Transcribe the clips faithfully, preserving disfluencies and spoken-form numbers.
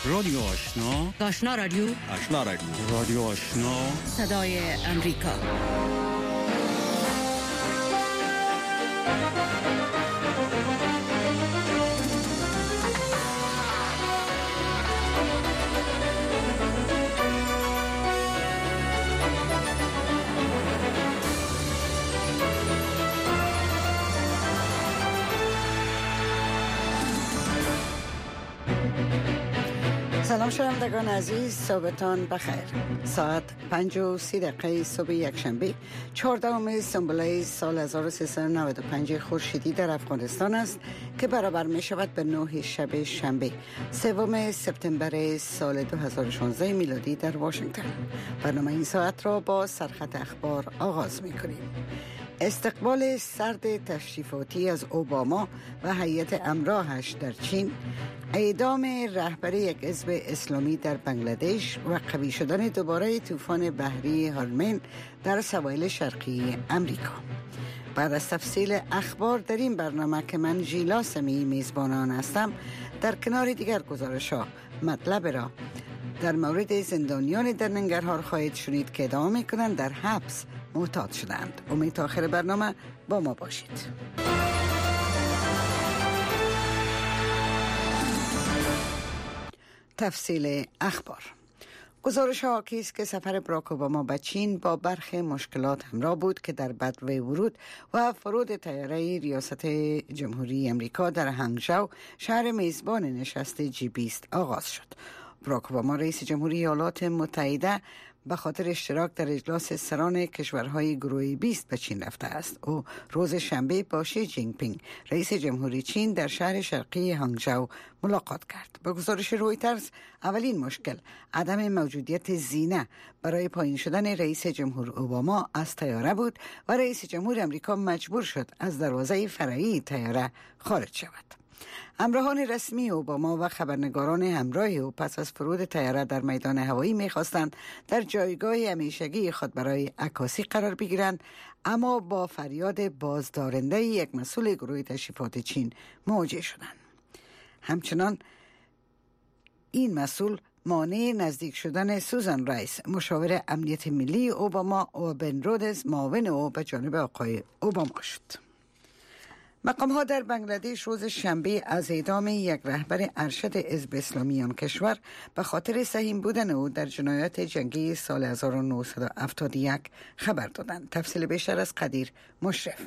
رادیو آشنا، آشنا رادیو، آشنا رادیو، رادیو آشنا، صدای امریکا. سلام شنوندگان عزیز، صبحتان بخیر. ساعت پنج و سی دقیقه صبح یکشنبه چهاردهم سنبله سال هزار و سیصد و نود و پنج خورشیدی در افغانستان است که برابر می شود به نه شب شنبه سوم سپتامبر سال دو هزار و شانزده میلادی در واشنگتن. برنامه این ساعت را با سرخط اخبار آغاز می کنیم. استقبال سرد تشریفاتی از اوباما و هیئت امراهش در چین، اعدام رهبر یک حزب اسلامی در بنگلادش و قوی شدن دوباره طوفان بحری هارمن در سواحل شرقی امریکا. بعد از تفصیل اخبار در این برنامه که من ژیلا سمی میزبانان هستم، در کنار دیگر گزارش‌ها مطلب را در مورد زندانیان در ننگرهار خواهید شنید که ادعا می‌کنند در حبس معتاد شدند. امید تا آخر برنامه با ما باشید. تفصیل اخبار. گزارش ها حاکی است که سفر باراک اوباما به چین با برخی مشکلات همراه بود که در بدو ورود و فرود طیاره ریاست جمهوری امریکا در هنگژو، شهر میزبان نشست جی بیست آغاز شد. باراک اوباما رئیس جمهوری ایالات متحده به خاطر اشتراک در اجلاس سران کشورهای گروه بیست به چین رفته است. او روز شنبه با شی جین پینگ رئیس جمهوری چین در شهر شرقی هنگژو ملاقات کرد. به گزارش رویترز، اولین مشکل عدم موجودیت زینه برای پایین شدن رئیس جمهور اوباما از طیاره بود و رئیس جمهور امریکا مجبور شد از دروازه فرعی طیاره خارج شود. همراهان رسمی اوباما و خبرنگاران همراه او پس از فرود طیاره در میدان هوایی می‌خواستند در جایگاه همیشگی خود برای عکاسی قرار بگیرند، اما با فریاد بازدارنده یک مسئول گروه تشریفات چین مواجه شدند. همچنان این مسئول مانع نزدیک شدن سوزان رایس، مشاور امنیت ملی اوباما، و بن رودز، معاون او، به جانب آقای اوباما شد. مقام ها در بنگلادش روز شنبه از اعدام یک رهبر ارشد حزب اسلامی آن کشور به خاطر سهیم بودن او در جنایات جنگی سال هزار و نهصد و هفتاد و یک خبر دادند. تفصیل بیشتر از قدیر مشرف.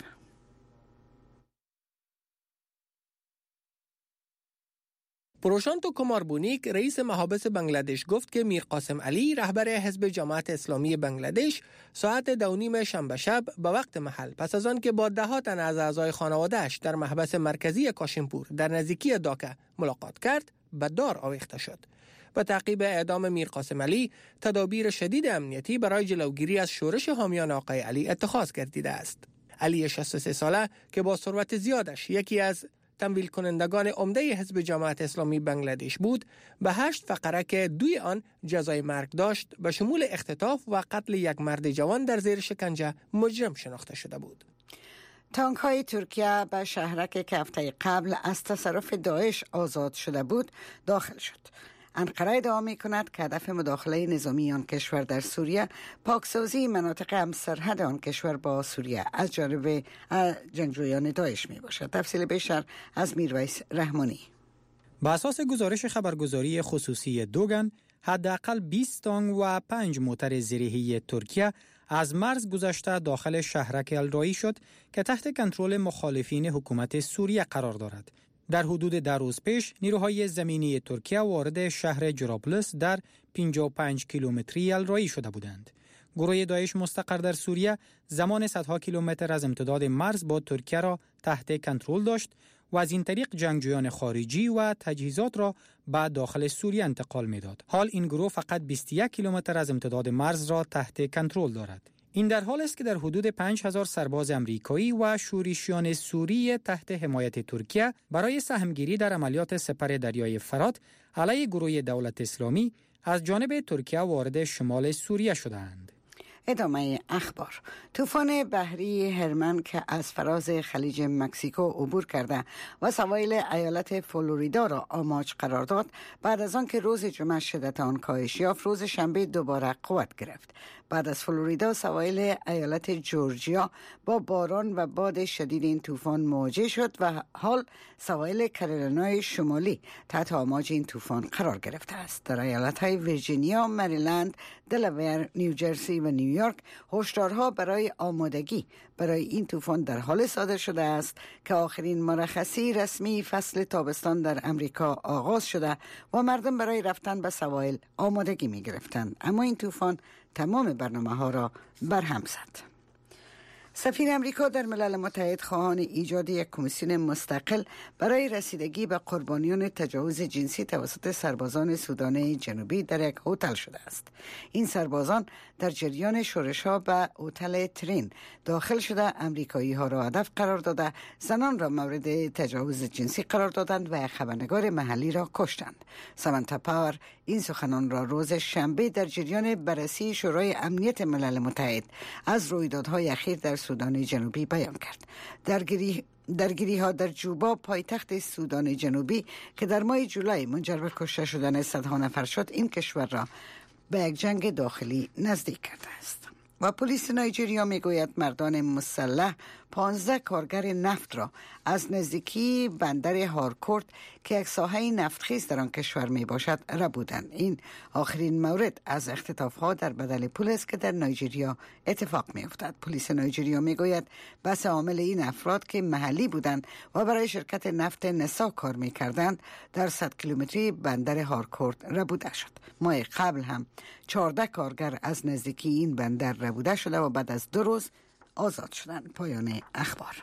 پروشانتو کماربونیک رئیس محابس بنگلادش گفت که میر قاسم علی رهبر حزب جماعت اسلامی بنگلادش ساعت دو نیم شنبه شب به وقت محل پس از آن که با ده ها تن از اعضای خانواده‌اش در محبس مرکزی کاشیمپور در نزدیکی داکا ملاقات کرد، به دار آویخته شد. به تعقیب اعدام میر قاسم علی، تدابیر شدید امنیتی برای جلوگیری از شورش حامیان آقای علی اتخاذ گردیده است. علی شصت و سه ساله که با ثروت زیادش یکی از تمویل کنندگان عمده حزب جماعت اسلامی بنگلادش بود، به هشت فقره که دوی آن جزای مرگ داشت به شمول اختطاف و قتل یک مرد جوان در زیر شکنجه مجرم شناخته شده بود. تانک های ترکیه به شهرک که هفته قبل از تصرف داعش آزاد شده بود داخل شد. انقره ادعا می کند که هدف مداخله نظامی آن کشور در سوریه پاکسازی مناطق همسرحد آن کشور با سوریه از جانب جنگجویان داعش می باشد. تفصیل بیشتر از میرویس رحمانی. به اساس گزارش خبرگزاری خصوصی دوگان، حداقل بیست تانک و پنج موتر زیرهی ترکیه از مرز گذشته داخل شهرک الرایی شد که تحت کنترل مخالفین حکومت سوریه قرار دارد. در حدود ده روز پیش نیروهای زمینی ترکیه وارد شهر جرابلس در پنجاه و پنج کیلومتری الرایی شده بودند. گروه داعش مستقر در سوریه زمان صدها کیلومتر از امتداد مرز با ترکیه را تحت کنترل داشت و از این طریق جنگجویان خارجی و تجهیزات را به داخل سوریه انتقال می‌داد. حال این گروه فقط بیست و یک کیلومتر از امتداد مرز را تحت کنترل دارد. این در حال است که در حدود پنج هزار سرباز امریکایی و شورشیان سوری تحت حمایت ترکیه برای سهمگیری در عملیات سپر دریای فرات علیه گروه دولت اسلامی از جانب ترکیه وارد شمال سوریه شدند. ادامه اخبار. طوفان بحری هرمن که از فراز خلیج مکزیکو عبور کرده و سواحل ایالت فلوریدا را آماج قرار داد، بعد از آن که روز جمعه شدت آن کاهش یافت، روز شنبه دوباره قوت گرفت. بعد از فلوریدا، سواحل ایالت جورجیا با باران و باد شدید این طوفان مواجه شد و حال سواحل کارولینای شمالی تحت آماج این طوفان قرار گرفته است. در ایالت‌های ویرجینیا، مریلند، دلاور، نیوجرسی و نیویورک هشدارها برای آمادگی برای این طوفان در حال صادر شده است که آخرین مرخصی رسمی فصل تابستان در امریکا آغاز شده و مردم برای رفتن به سواحل آمادگی می گرفتند. اما این طوفان تمام برنامه ها را برهم زد. سفیر امریکا در ملل متحد خواهان ایجاد یک کمیسیون مستقل برای رسیدگی به قربانیان تجاوز جنسی توسط سربازان سودان جنوبی در یک هتل شده است. این سربازان در جریان شورش‌ها به هتل ترین داخل شده امریکایی ها را هدف قرار داده، زنان را مورد تجاوز جنسی قرار دادند و خبرنگار محلی را کشتند. سامانتا پاور این سخنان را روز شنبه در جریان بررسی شورای امنیت ملل متحد از رویدادهای اخیر در سودان جنوبی بیان کرد. درگیری درگیری ها در جوبا، پایتخت سودان جنوبی، که در ماه جولای منجر به کشته شدن صدها نفر شد، این کشور را به یک جنگ داخلی نزدیک کرده است. و پلیس نایجریا میگوید مردان مسلح پانزده کارگر نفت را از نزدیکی بندر هارکورت که یک ساحه نفتخیز در آن کشور می باشد ربودند. این آخرین مورد از اختطاف‌ها در بدل پول است که در نایجریا اتفاق می افتد. پلیس نایجریا می گوید بس عامل این افراد که محلی بودند و برای شرکت نفت نسا کار می کردند در صد کیلومتری بندر هارکورت ربوده شد. ماه قبل هم چهارده کارگر از نزدیکی این بندر ربوده شده و بعد از دو روز آزاد شدند. پایان اخبار.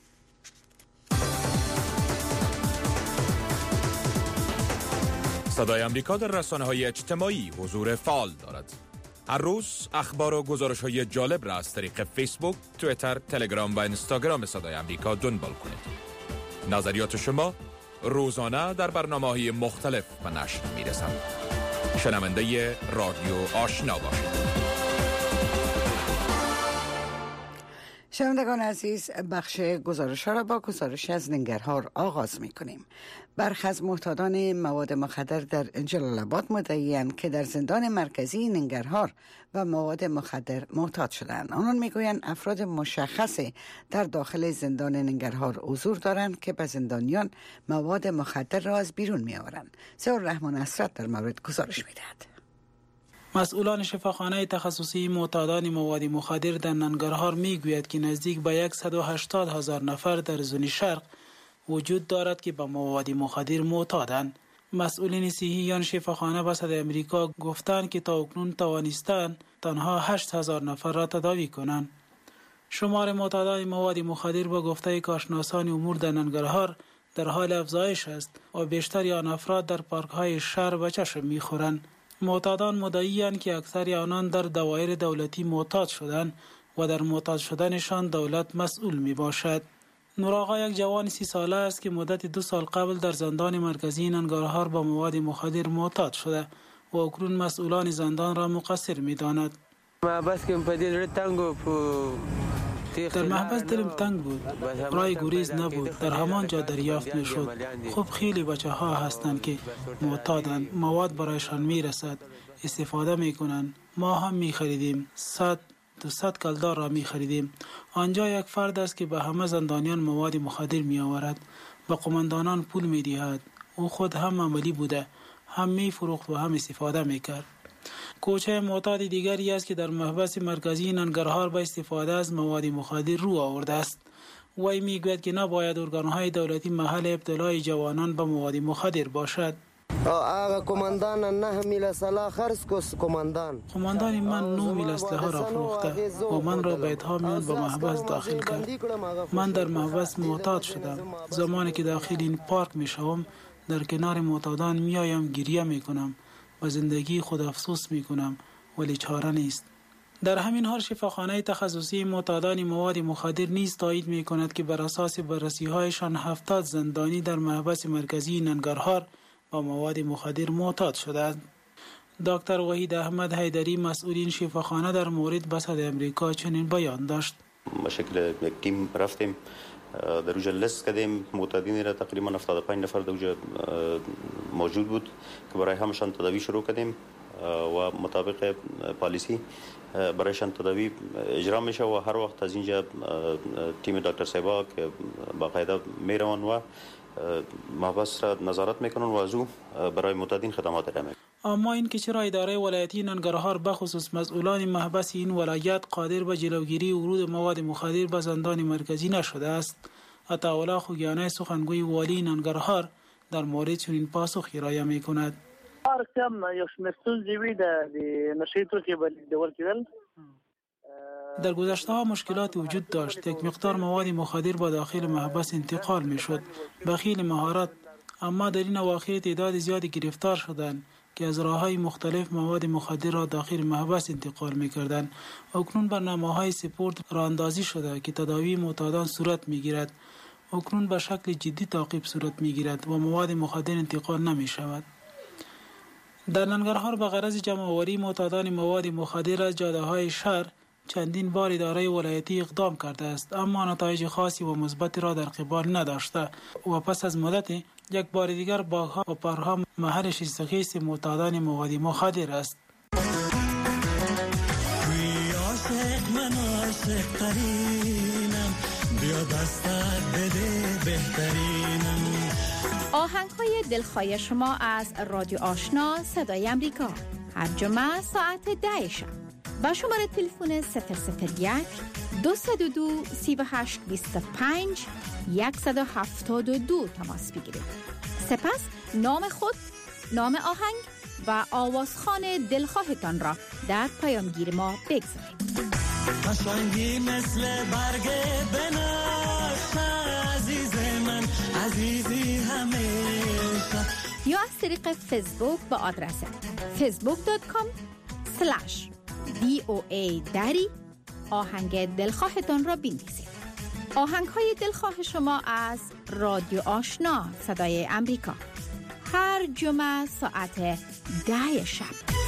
صدای امریکا در رسانه‌های اجتماعی حضور فعال دارد. هر روز اخبار و گزارش‌های جالب را از طریق فیسبوک، توییتر، تلگرام و اینستاگرام صدای امریکا دنبال کنید. نظریات شما روزانه در برنامه‌های مختلف به نشر می‌رسند. شنونده رادیو آشنا باشید. شنوندگان عزیز، بخش گزارش ها را با گزارش از ننگرهار آغاز می کنیم. برخی از معتادان مواد مخدر در جلال آباد مدعی‌اند که در زندان مرکزی ننگرهار و مواد مخدر معتاد شدند. آنان میگویند افراد مشخصی در داخل زندان ننگرهار حضور دارند که به زندانیان مواد مخدر را از بیرون می آورند. ضیاء الرحمن اسرت در مورد گزارش می‌دهد. مسئولان شفاخانه تخصصی معتادان مواد مخدر در ننگرهار میگوید که نزدیک به صد و هشتاد هزار نفر در زون شرق وجود دارد که به مواد مخدر معتادند. مسئولین صحیان شفاخانه به صدای امریکا گفتند که تا اکنون توانستند تنها هشت هزار نفر را تداوی کنند. شمار معتادان مواد مخدر با گفته کارشناسان امور در ننگرهار در حال افزایش است و بیشتر آن افراد در پارک های شهر به چشم میخورند. معتادان مدعی‌اند که اکثر آنان در دوایر دولتی معتاد شدند و در معتاد شدنشان دولت مسئول می باشد. نوراغا یک جوان سی ساله است که مدت دو سال قبل در زندان مرکزی ننگرهار با مواد مخدر معتاد شده و اکنون مسئولان زندان را مقصر می داند. در محبس دلم تنگ بود، رای گریز نبود، در همان جا دریافت می شد. خب خیلی بچه ها هستند که معتادند، مواد برایشان می رسد، استفاده می کنند. ما هم می خریدیم، صد دوصد کلدار را می خریدیم. آنجا یک فرد است که به همه زندانیان مواد مخدر می آورد، به قماندانان پول می دهد. او خود هم عملی بوده، هم می فروخت و هم استفاده می کرد. کوچه معتاد دیگری است که در محبس مرکزی ننگرهار به استفاده از مواد مخدر رو آورده است. وی میگوید که نباید ارگانهای دولتی محل ابتلای جوانان به مواد مخدر باشد. آقا کماندان نه میل سلاح خرج کس کماندان کماندان من نه میل اسلحه را فروخته و من را به اتهامیان به محبس داخل کرد. من در محبس معتاد شدم. زمانی که داخل این پارک می شوم در کنار معتادان میایم گریه می کنم و زندگی خود افسوس می کنم، ولی چاره نیست. در همین حال شفاخانه تخصصی معتادان مواد مخدر نیز تایید می کند که بر اساس بررسی هایشان هفتاد زندانی در محبس مرکزی ننگرهار با مواد مخدر معتاد شدند. دکتر وحید احمد حیدری مسئولین شفاخانه در مورد بساط امریکا چنین بیان داشت. به شکل یک تیم رفتیم در اونجا لیست کردیم، معتادین را تقریبا هفتاد و پنج نفر در اونجا موجود بود که برای همشان تداوی شروع کردیم و مطابق پالیسی برایشان تداوی اجرا میشه و هر وقت از اینجا تیم دکتر صاحبا که باقاعده میروان و محبس را نظارت میکنن و از او برای معتادین خدمات ارائه میکنن. اما این که چرا اداره ولایتی ننگرهار بخصوص مسئولان محبس این ولایت قادر به جلوگیری ورود مواد مخدر به زندان مرکزی نشده است؟ عطاالله خوگیانی سخنگوی والی ننگرهار در مورد چنین پاسخی ارائه میکند. هر کم یو شمېر ستونزې وي د نشې توکي به لیږدول کېدل. در گذشته ها مشکلات وجود داشت. یک مقدار مواد مخدر با داخل محبس انتقال می شد به خیل مهارت، اما در این اواخر تعداد زیادی گرفتار شدند که از راه‌های مختلف مواد مخدر را داخل محبس انتقال می کردند. اکنون برنامه‌های سپورت راه اندازی شده که تداوی معتادان صورت می گیرد. اکنون به شکل جدی تعقیب صورت می گیرد و مواد مخدر انتقال نمی شود. در ننگرهار به غرض جمع‌آوری معتادان مواد مخدر از جاده‌های شهر چندین بار اداره ولایتی اقدام کرده است، اما نتایج خاصی و مثبتی را در قبال نداشته و پس از مدت یک بار دیگر باغ‌ها و پارک‌ها محل شیستخیز معتادان مواد مخدر است. آهنگ‌های دلخواه شما از رادیو آشنا صدای امریکا هر جمعه ساعت ده شب با شماره تلفن صفر صفر یک دو صفر دو سه هشت دو پنج صفر هفت دو تماس بگیرید. سپس نام خود، نام آهنگ و آوازخوان دلخواهتان را در پیامگیر ما بگذارید. قشنگی مثل برگ بنفش عزیز من، عزیزی همیشه. یا از طریق فیسبوک با آدرس فیسبوک دات کام سلش دی او ای دری آهنگ دلخواهتان را بنویسید. آهنگ های دلخواه شما از رادیو آشنا صدای امریکا هر جمعه ساعت ده شب.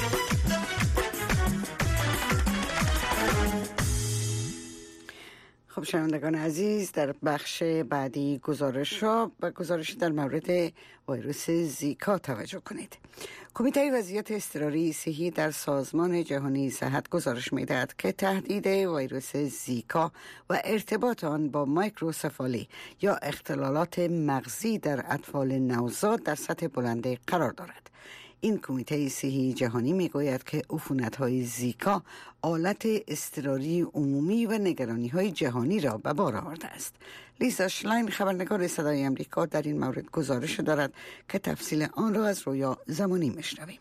خب شنوندگان عزیز، در بخش بعدی گزارش را به گزارش در مورد ویروس زیکا توجه کنید. کمیته وضعیت اضطراری صحی در سازمان جهانی صحت گزارش می‌دهد که تهدید ویروس زیکا و ارتباط آن با مایکروسفالی یا اختلالات مغزی در اطفال نوزاد در سطح بلندی قرار دارد. این کمیته صحی جهانی میگوید که عفونت‌های زیکا آلت اضطراری عمومی و نگرانی‌های جهانی را به بار آورده است. لیزا شلاین خبرنگار صدای امریکا در این مورد گزارش دارد که تفصیل آن را از رویا زمانی میشنویم.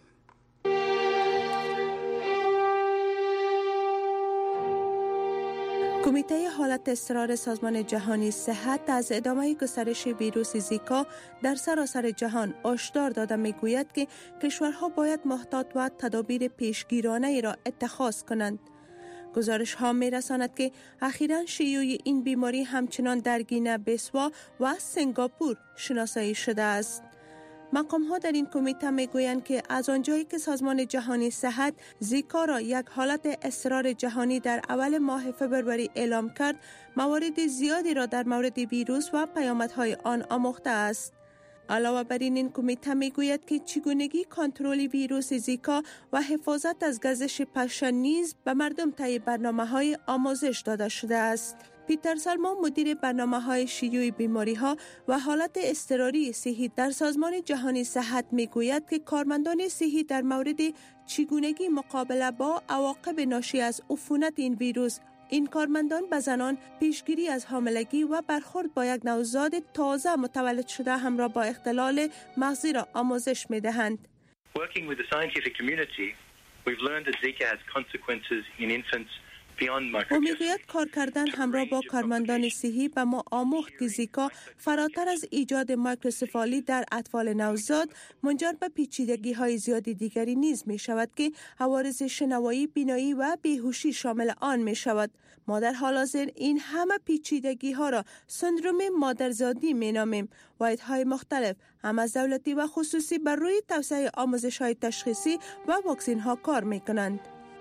کمیته حالت اضطرار سازمان جهانی صحت از ادامه گسترش ویروس زیکا در سراسر جهان هشدار داده میگوید که کشورها باید محتاط و تدابیر پیشگیرانه ای را اتخاذ کنند. گزارش ها می رساند که اخیراً شیوع این بیماری همچنان در گینه بیسوا و سنگاپور شناسایی شده است. مقام ها در این کمیته می گویند که از آنجایی که سازمان جهانی صحت زیکا را یک حالت اضطرار جهانی در اول ماه فوریه اعلام کرد، موارد زیادی را در مورد ویروس و پیامدهای آن آموخته است. علاوه بر این، این کمیته می گوید که چگونگی کنترل ویروس زیکا و حفاظت از گزش پشه نیز به مردم طی برنامه‌های آموزش داده شده است. پیتر سالمون مدیر برنامه‌های شیوع بیماری‌ها و حالت اضطراری صحی در سازمان جهانی صحت می‌گوید که کارمندان صحی در مورد چگونگی مقابله با عواقب ناشی از عفونت این ویروس، این کارمندان به زنان پیشگیری از حاملگی و برخورد با یک نوزاد تازه متولد شده همراه با اختلال مغزی را آموزش می‌دهند. Working with the scientific community, we've learned that Zika has consequences in infants, او میگوید کار کردن همراه با کارمندان صحی به ما آموخت که زیکا فراتر از ایجاد مایکروسفالی در اطفال نوزاد منجر به پیچیدگی های زیادی دیگری نیز می شود که عوارض شنوایی، بینایی و بیهوشی شامل آن می شود. ما در حال حاضر این همه پیچیدگی ها را سندروم مادرزادی می نامیم. واحدهای مختلف هم از دولتی و خصوصی بر روی توسعه آموزش های تشخیصی و واکسین ها کار می کنند.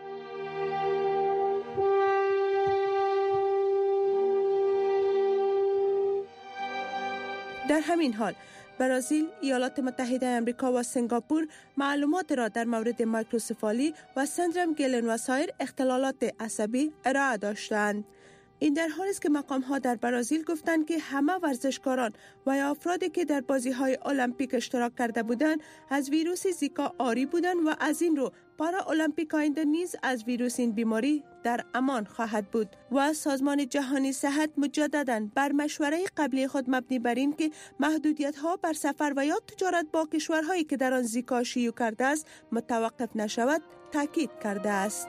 در همین حال برزیل، ایالات متحده آمریکا و سنگاپور معلومات را در مورد مایکروسفالی و سندرم گیلن و سایر اختلالات عصبی ارائه داشتند. این در حالی است که مقام ها در برزیل گفتند که همه ورزشکاران و یا افرادی که در بازی های المپیک اشتراک کرده بودند از ویروس زیکا عاری بودند و از این رو پارا المپیک آینده نیز از ویروس این بیماری در امان خواهد بود. و سازمان جهانی صحت مجدداً بر مشوره قبلی خود مبنی بر این که محدودیت ها بر سفر و یا تجارت با کشورهایی که در آن زیکا شیوع کرده است متوقف نشود تاکید کرده است.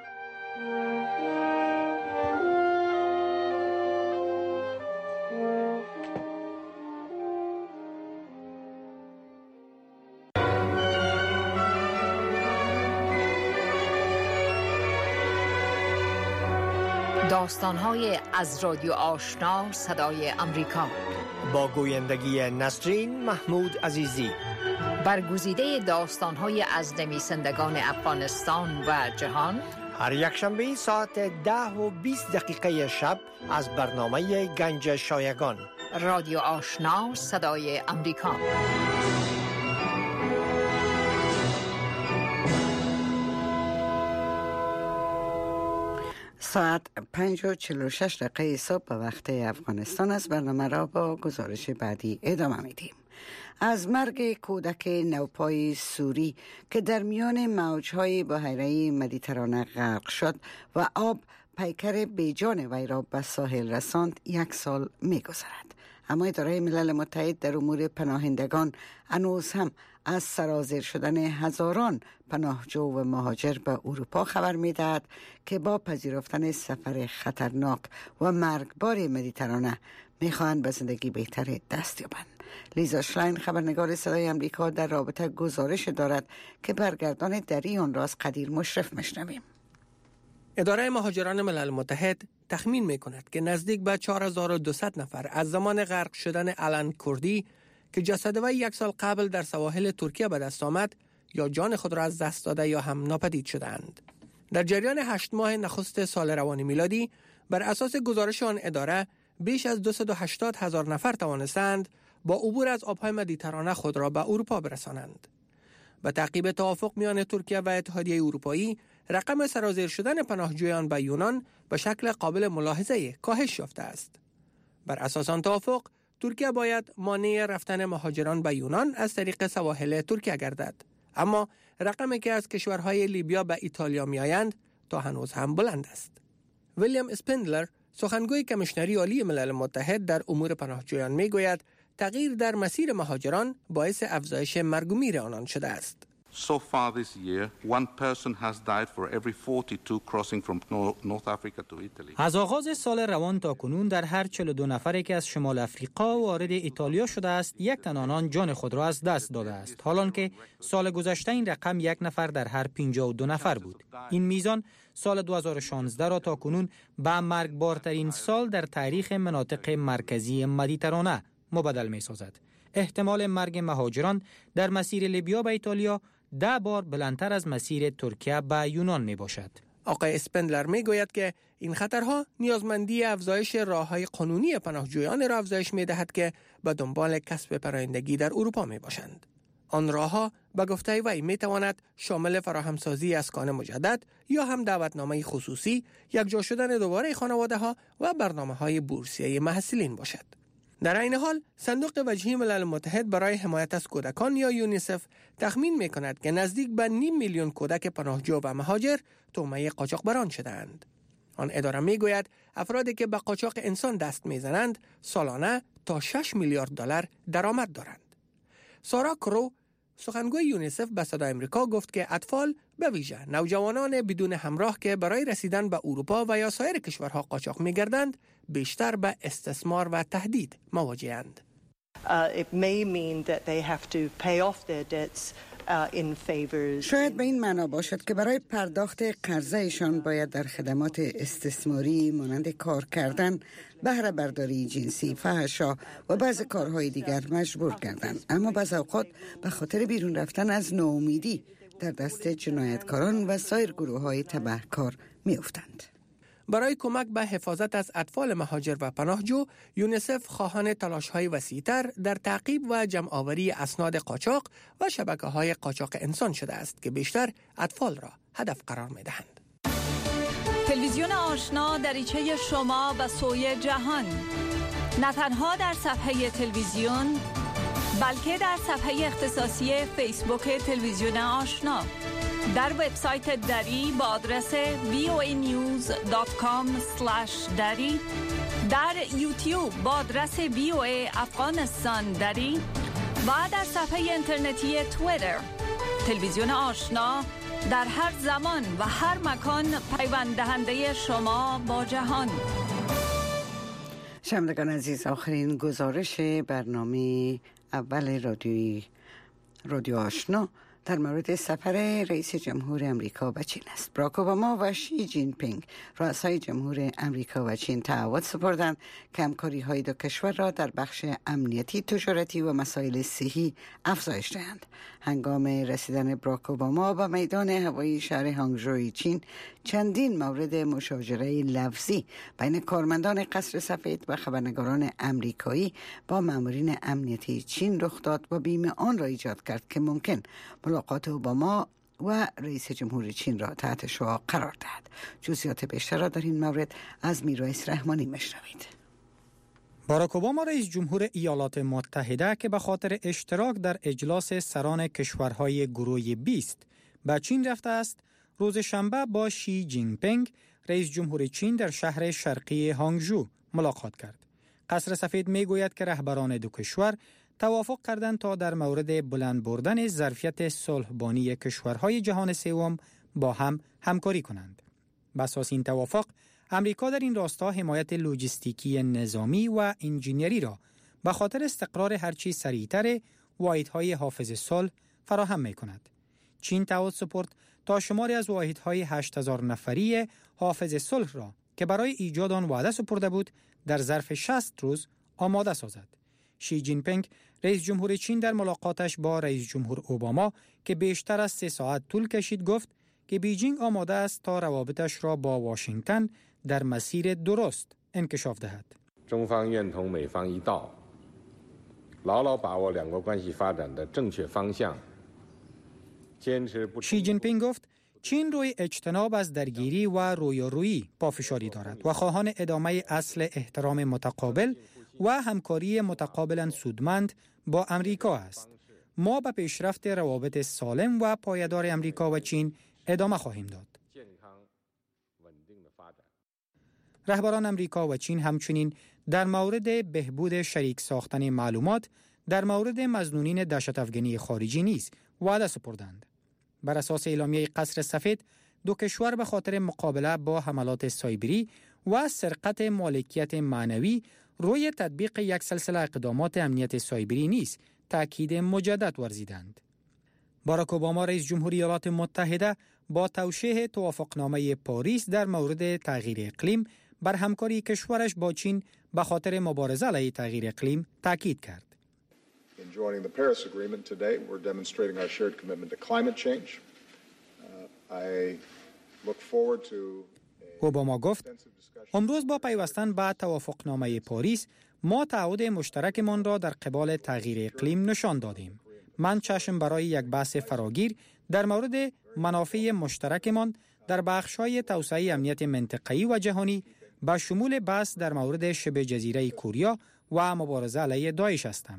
داستان‌های از رادیو آشنا صدای امریکا با گویندگی نسرین محمود عزیزی. برگزیده داستان‌های از نویسندگان افغانستان و جهان هر یک شنبه ساعت ده و بیست دقیقه شب از برنامه گنج شایگان. رادیو آشنا صدای امریکا. ساعت پنج و چهل و شش دقیقه صبح به وقت افغانستان است. برنامه را با گزارش بعدی ادامه میدیم. از مرگ کودک نوپای سوری که در میان موجهای بحیره مدیترانه غرق شد و آب پیکر بیجان وی را به ساحل رساند یک سال می‌گذرد. اما اداره ملل متحد در امور پناهندگان هنوز هم از سرازیر شدن هزاران پناهجو و مهاجر به اروپا خبر می‌دهد که با پذیرفتن سفر خطرناک و مرگبار مدیترانه می‌خواهند به زندگی بهتر دست یابند. لیزا شلاین خبرنگار صدای امریکا در رابطه گزارش دارد که برگردان دری آن را از قدیر مشرف می‌شنویم. اداره مهاجران ملل متحد تخمین می‌کند که نزدیک به چهار هزار و دویست نفر از زمان غرق شدن آلن کوردی که جسد وی یک سال قبل در سواحل ترکیه به دست آمد یا جان خود را از دست داده یا هم ناپدید شدند. در جریان هشت ماه نخست سال روان میلادی بر اساس گزارش آن اداره بیش از دویست و هشتاد هزار نفر توانستند با عبور از آبهای مدیترانه خود را به اروپا برسانند. به تعقیب توافق میان ترکیه و اتحادیه اروپایی، رقم سرازیر شدن پناهجویان به یونان به شکل قابل ملاحظه کاهش یافته است. بر اساس آن توافق، ترکیه باید مانع رفتن مهاجران به یونان از طریق سواحل ترکیه گردد. اما رقمی که از کشورهای لیبیا به ایتالیا میآیند تا هنوز هم بلند است. ویلیام اسپندلر، سخنگوی کمیشنری عالی ملل متحد در امور پناهجویان میگوید تغییر در مسیر مهاجران باعث افزایش مرگ و میر آنان شده است. So far this year, one person has died for every forty-two crossing from North Africa to Italy. از آغاز سال روان تا کنون در هر چهل و دو نفری که از شمال افریقا وارد ایتالیا شده است، یک تن آنان جان خود را از دست داده است. حالانکه سال گذشته این رقم یک نفر در هر پنجاه و دو نفر بود. این میزان سال دو هزار و شانزده را تا کنون به مرگبارترین سال در تاریخ مناطق مرکزی مدیترانه مبدل می سازد. احتمال مرگ مهاجران در مسیر لیبیا به ایتالیا ده بار بلندتر از مسیر ترکیه به یونان می باشد. آقای اسپندلر می گوید که این خطرها نیازمندی افزایش راه‌های قانونی پناهجویان را افزایش می دهد که به دنبال کسب پناهندگی در اروپا می باشند. آن راه‌ها به گفته وی می تواند شامل فراهمسازی اسکان مجدد یا هم دعوتنامه خصوصی، یکجا شدن دوباره خانواده‌ها و برنامه‌های بورسیه محصلین باشد. در این حال صندوق وجهی ملل متحد برای حمایت از کودکان یا یونیسف تخمین می‌کند که نزدیک به نیم میلیون کودک پناهجو و مهاجر تومه قاچاقبران شده‌اند. آن اداره می‌گوید افرادی که به قاچاق انسان دست می‌زنند سالانه تا شش میلیارد دلار درآمد دارند. سارا کرو، سخنگوی یونیسف به صدای آمریکا گفت که اطفال به ویژه نوجوانان بدون همراه که برای رسیدن به اروپا و یا سایر کشورها قاچاق می‌گردند بیشتر به استثمار و تهدید مواجه‌اند. Uh, it may mean that they have to pay off their debts uh, in favors. شاید به این معنا باشد که برای پرداخت قرضه‌شان باید در خدمات استثماری مانند کار کردن، بهره برداری جنسی، فحشا و بعض کارهای دیگر مجبور گردند. اما بعض اوقات به خاطر بیرون رفتن از ناامیدی در دست جنایتکاران و سایر گروه‌های تبهکار می‌افتند. برای کمک به حفاظت از اطفال مهاجر و پناهجو، یونیسف خواهان تلاش‌های وسیع‌تر در تعقیب و جمع‌آوری اسناد قاچاق و شبکه‌های قاچاق انسان شده است که بیشتر اطفال را هدف قرار می‌دهند. تلویزیون آشنا دریچه شما و سوی جهان، نه تنها در صفحه تلویزیون بلکه در صفحه اختصاصی فیسبوک تلویزیون آشنا، در وبسایت دری با آدرس وی او ای نیوز دات کام اسلش دری، در یوتیوب با آدرس وی او ای افغانستان دری و در صفحه اینترنتی توییتر. تلویزیون آشنا در هر زمان و هر مکان پیوند دهنده شما با جهان. شنوندگان عزیز، آخرین گزارش برنامه اول رادیوی رادیو آشنا در مورد سفر رئیس جمهور امریکا به چین است. باراک اوباما و شی جین پینگ رؤسای جمهور امریکا و چین تعهد سپردند که همکاری‌های دو کشور را در بخش امنیتی، تجارتی و مسائل صحی افزایش دهند. هنگام رسیدن باراک اوباما به میدان هوایی شهر هانگژوی چین، چندین مورد مشاجره لفظی بین کارمندان قصر سفید و خبرنگاران امریکایی با مامورین امنیتی چین رخ داد و بیم آن را ایجاد کرد که ممکن ملاقات اوباما و رئیس جمهور چین را تحت شعاع قرار دهد. جزئیات بیشتر را در این مورد از میرواعظ رحمانی مشنوید. باراک اوباما رئیس جمهور ایالات متحده که به خاطر اشتراک در اجلاس سران کشورهای گروه بیست به چین رفته است، روز شنبه با شی جین پینگ رئیس جمهور چین در شهر شرقی هانگژو ملاقات کرد. قصر سفید می گوید که رهبران دو کشور توافق کردند تا در مورد بلند بردن ظرفیت صلح‌بانی کشورهای جهان سوم با هم همکاری کنند. بر اساس این توافق، امریکا در این راستا حمایت لوجستیکی نظامی و انجینیری را به خاطر استقرار هرچی سریعتر واحدهای حافظ صلح فراهم می کند. چین تعهد سپرد تا شماری از واحدهای هشت هزار نفری حافظ صلح را که برای ایجاد آن وعده سپرده بود در ظرف شصت روز آماده سازد. شی جین پینگ رئیس جمهور چین در ملاقاتش با رئیس جمهور اوباما که بیشتر از سه ساعت طول کشید گفت که بیجینگ آماده است تا روابطش را با واشنگتن در مسیر درست انکشاف دهد. شی جین پینگ گفت چین روی اجتناب از درگیری و رویارویی پافشاری دارد و خواهان ادامه اصل احترام متقابل و همکاری متقابلا سودمند با امریکا است. ما به پیشرفت روابط سالم و پایدار امریکا و چین ادامه خواهیم داد. رهبران امریکا و چین همچنین در مورد بهبود شریک ساختن معلومات در مورد مظنونین دهشت افغانی خارجی نیز وعده سپردند. بر اساس اعلامیه قصر سفید، دو کشور به خاطر مقابله با حملات سایبری و سرقت مالکیت معنوی روی تطبیق یک سلسله اقدامات امنیت سایبری نیز تأکید مجدد ورزیدند. باراک اوباما رئیس جمهوری ایالات متحده با توشیح توافقنامه پاریس در مورد تغییر اقلیم بر همکاری کشورش با چین به خاطر مبارزه علیه تغییر اقلیم تاکید کرد. In joining the Paris Agreement today, we're demonstrating our shared commitment to climate change. Uh, I look forward to اوباما گفت امروز با پیوستن به توافقنامه پاریس ما تعهد مشترکمان را در قبال تغییر اقلیم نشان دادیم. من چشم برای یک بحث فراگیر در مورد منافع مشترکمان در بخش‌های توسعه امنیت منطقه‌ای و جهانی با شمول بحث در مورد شبه جزیره کوریا و مبارزه علیه داعش هستم.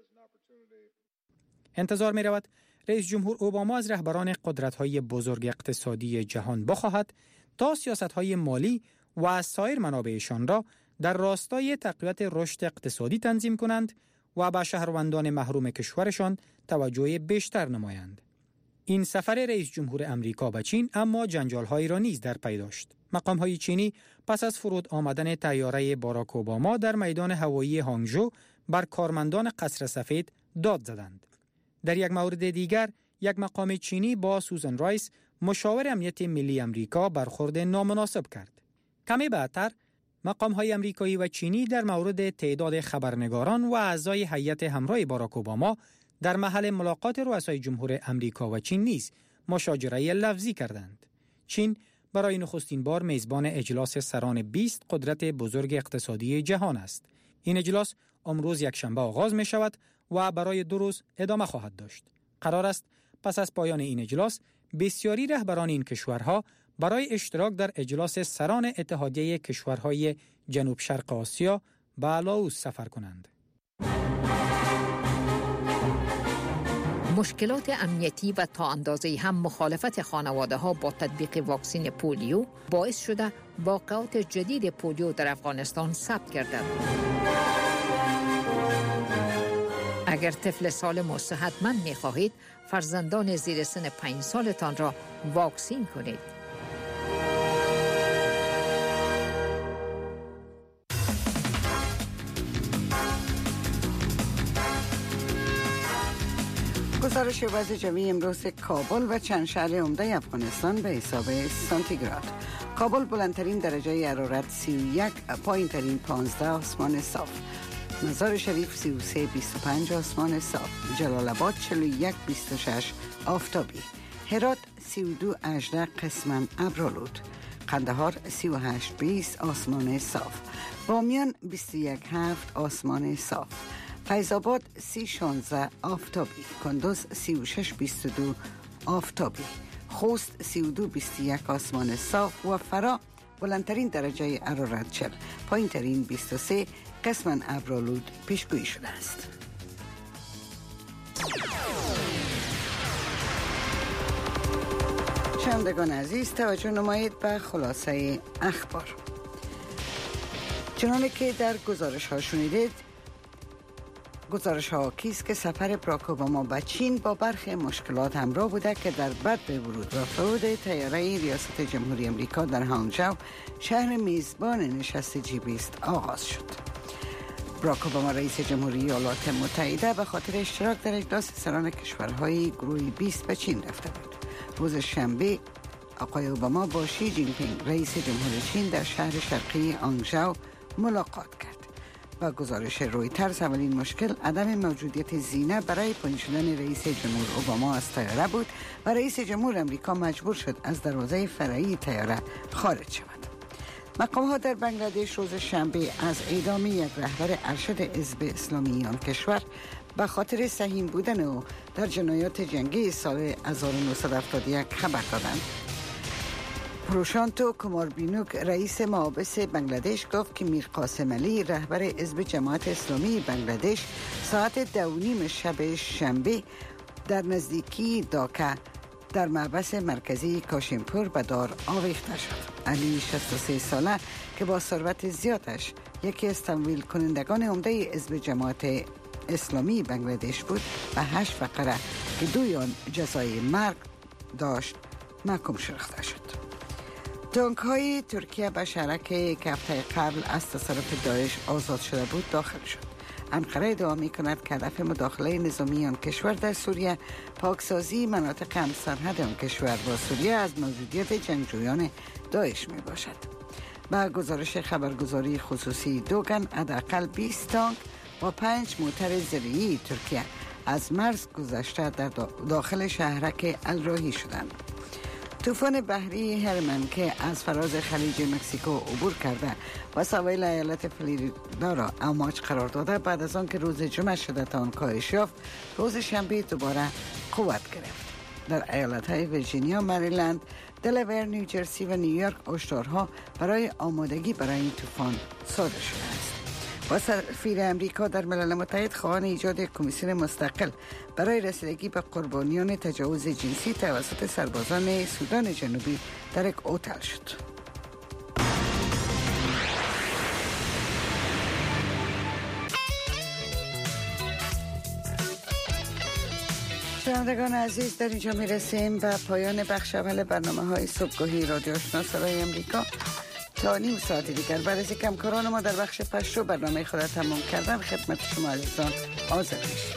انتظار می رود رئیس جمهور اوباما از رهبران قدرت‌های بزرگ اقتصادی جهان بخواهد تا سیاست‌های مالی و سایر منابعشان را در راستای تقویت رشد اقتصادی تنظیم کنند و به شهروندان محروم کشورشان توجه بیشتر نمایند. این سفر رئیس جمهور امریکا به چین اما جنجال‌هایی را نیز در پی داشت. مقام‌های چینی پس از فرود آمدن طیاره باراک اوباما در میدان هوایی هانگژو بر کارمندان قصر سفید داد زدند. در یک مورد دیگر، یک مقام چینی با سوزان رایس، مشاور امنیت ملی امریکا، برخورد نامناسب کرد. کمی بعدتر، مقام‌های امریکایی و چینی در مورد تعداد خبرنگاران و اعضای هیئت همراه باراک اوباما در محل ملاقات رؤسای جمهور امریکا و چین نیز مشاجره لفظی کردند. چین برای نخستین بار میزبان اجلاس سران بیست قدرت بزرگ اقتصادی جهان است. این اجلاس امروز یکشنبه آغاز می شود و برای دو روز ادامه خواهد داشت. قرار است پس از پایان این اجلاس بسیاری رهبران این کشورها برای اشتراک در اجلاس سران اتحادیه کشورهای جنوب شرق آسیا به لاوس سفر کنند. مشکلات امنیتی و تا اندازه‌ای هم مخالفت خانواده ها با تطبیق واکسن پولیو باعث شده واقعات جدید پولیو در افغانستان ثبت گردد. اگر طفل سالم و صحتمند می خواهید، فرزندان زیر سن پنج سالتان را واکسین کنید. گزارش وضع جوی امروز کابل و چند شهر عمده افغانستان به حساب سانتیگراد. کابل بلندترین درجه حرارت سی و یک، پایین ترین پانزده، آسمان صاف. مزار شریف سی و سه بیست و پنج، آسمان صاف. جلال آباد چهل و یک بیست و شش، آفتابی. هرات سی و دو هجده، قسما ابرآلود. قندهار سی و هشت بیست، آسمان صاف. بامیان بیست و یک هفت، آسمان صاف. فیض آباد سی شانزده، آفتابی. کندوز سی و شش بیست و دو، آفتابی. خوست سی و دو بیست و یک، آسمان صاف. و فرا بلندترین درجه حرارت چهل، پایین ترین بیست و سه، قسما ابرآلود پیشگویی شده است. شنوندگان عزیز، توجه نمایید به خلاصه اخبار. چنانه که در گزارش ها شنیدید، گزارش ها کیست که سفر باراک اوباما به چین با برخی مشکلات همراه بوده که در بدء ورود و فرود طیاره ریاست جمهوری امریکا در هانگژو، شهر میزبان نشست جی بیست آغاز شد. باراک اوباما رئیس جمهوری ایالات متحده به خاطر اشتراک در اجلاس سران کشورهای گروه بیست به چین رفته بود. روز شنبه آقای اوباما با شی جین پینگ رئیس جمهور چین در شهر شرقی هانگژو ملاقات کرد. و گزارش رویترز اولین مشکل عدم موجودیت زینه برای پایین شدن رئیس جمهور اوباما از طیاره بود و رئیس جمهور امریکا مجبور شد از دروازه فرعی طیاره خارج شود. مقام‌ها در بنگلادش روز شنبه از اعدام یک رهبر ارشد حزب اسلامی آن کشور به خاطر سهیم بودن او در جنایات جنگی سال هزار و نهصد و هفتاد و یک خبر دادند. پروشانتو کماربینوک رئیس محابس بنگلادش گفت که میر قاسم علی رهبر حزب جماعت اسلامی بنگلادش ساعت دو و نیم شب شنبه در نزدیکی داکا در محبس مرکزی کاشیمپور به دار آویخته شد. علی شصت و سه ساله که با ثروت زیادش یکی از تمویل کنندگان عمده حزب جماعت اسلامی بنگلادش بود و هشت فقره که دوی آن جزای مرگ داشت محکوم شناخته شد. تانک های ترکیه به شهرک که هفته قبل از تصرف داعش آزاد شده بود داخل شد. انقره ادعا می کند که هدف مداخله نظامی آن کشور در سوریه پاکسازی مناطق همسرحد آن کشور با سوریه از موجودیت جنگجویان داعش می باشد. با گزارش خبرگزاری خصوصی دوگان، حداقل بیست تانک با پنج موتر زیره‌ای ترکیه از مرز گذشته در داخل شهرک الراهی شدند. طوفان بحری هرمن که از فراز خلیج مکزیکو عبور کرده و سواحل ایالت فلوریدا را امواج قرار داده، بعد از آن که روز جمعه شدت آن کاهش یافت، روز شنبه دوباره قوت گرفت. در ایالت‌های ویرجینیا، مریلند، دلاور، نیوجرسی و نیویورک هشدارها برای آمادگی برای این طوفان صادر شده است. و سفیر امریکا در ملل متحد خواهان ایجاد کمیسیون مستقل برای رسیدگی به قربانیان تجاوز جنسی توسط سربازان سودان جنوبی در یک هتل شد. شنوندگان عزیز، در اینجا میرسیم به پایان بخش اول برنامه های صبحگاهی رادیو آشنا صدای امریکا. تا نیم ساعت دیگر بعد از کمکاران ما در بخش پشتو برنامه خود تمام کردن خدمت شما عزیزان حاضر میشیم.